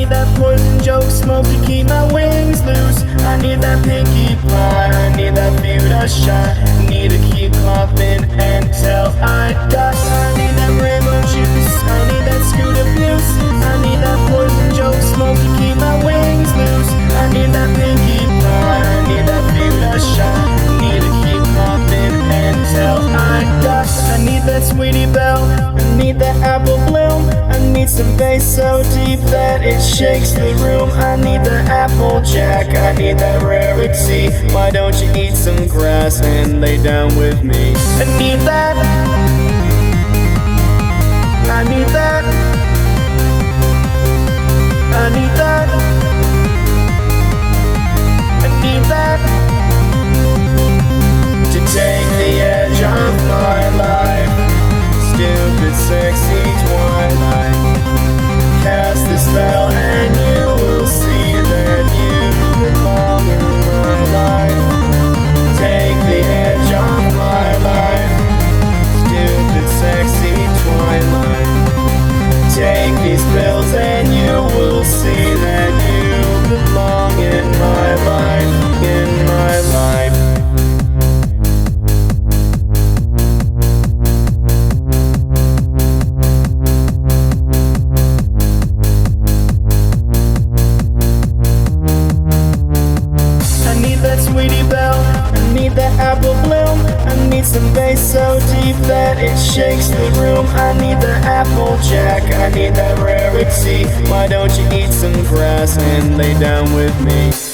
need that poison joke smoke to keep my wings loose. I need that pinkie pie, I need that Buddha shot. Need to keep coughing until I die. I need that rainbow juice, I need that scoot abuse. I need that poison joke smoke to keep my wings loose. I need that pinkie pie, I need that Buddha shot. Need to keep coughing until I die. I need that Sweetie Belle, I need that apple bloom. I need some bass so deep that it shakes the room. I need the Applejack, I need that rarity. Why don't you eat some grass and lay down with me? I need that, I need that, I need that, I need that, to take the edge off my life. Stupid sexy twilight, cast the spell and you will see that you belong in my life. Take the edge off my life. Stupid sexy twilight, take these pills and you will see that you belong in my life, in my life. Sweetie Belle, I need that apple bloom. I need some bass so deep that it shakes the room. I need the Applejack, I need that rarity. Why don't you eat some grass and lay down with me?